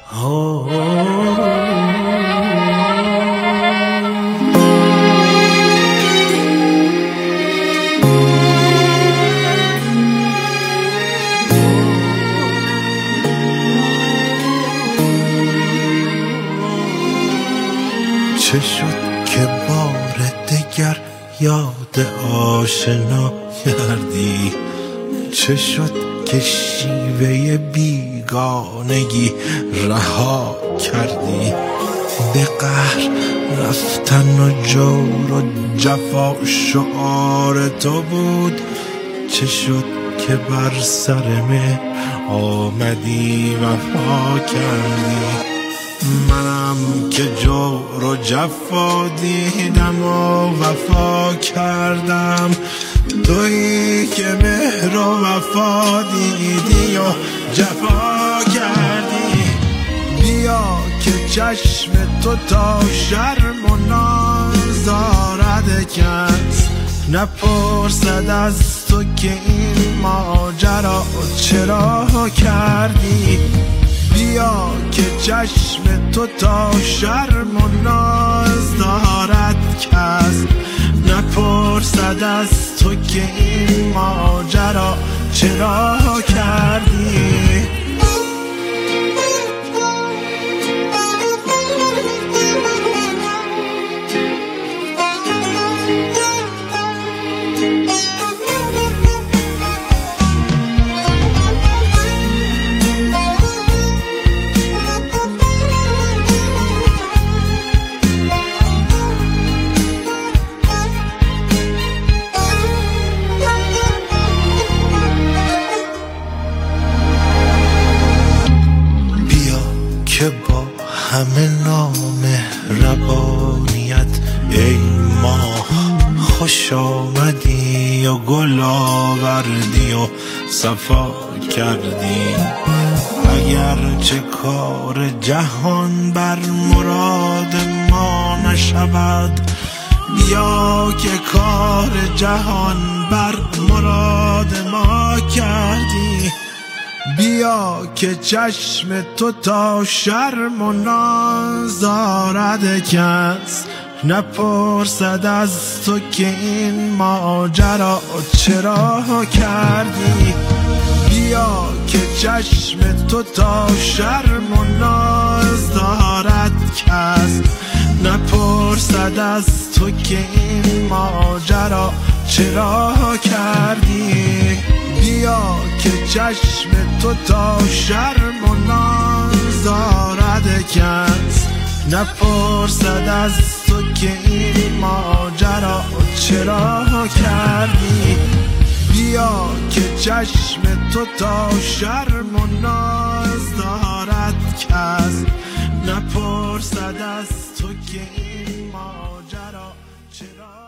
چه شد که بار دگر یاد آشنا کردی؟ چه شد که شیوه بیگانگی رها کردی؟ به قهر رفتن و جور و جفا شعار تو بود. چه شد که بر سر مهر آمدی وفا کردی؟ منم که جور و جفا دیدم و وفا کردم، تویی که مهر و وفا دیدی و جفا کردی. بیا که چشم تو تا شرم و ناز دارد کس، نپرسد از تو که این ماجرا چرا کردی. بیا که چشم تو تا شرم و ناز دارد کس، نپرسد از تو که این ماجرا چرا کردی. که با همه نامهربانیت ای ماه خوش آمدی و گل آوردی و صفا کردی. اگر چه کار جهان بر مراد ما نشود، بیا که کار جهان بر مراد ما کردی. بیا که چشم تو تا شرم و ناز دارد کس، نپرسد از تو که این ماجرا چرا کردی. بیا که چشم تو تا شرم و ناز دارد کس، نپرسد از تو که این ماجرا چرا کردی. بیا که چشم تو تا شرم و ناز دارد کس، نپرسد از تو که این ماجرا چرا کردی. بیا که چشم تو تا شرم و ناز دارد کس، نپرسد از تو که این ماجرا چرا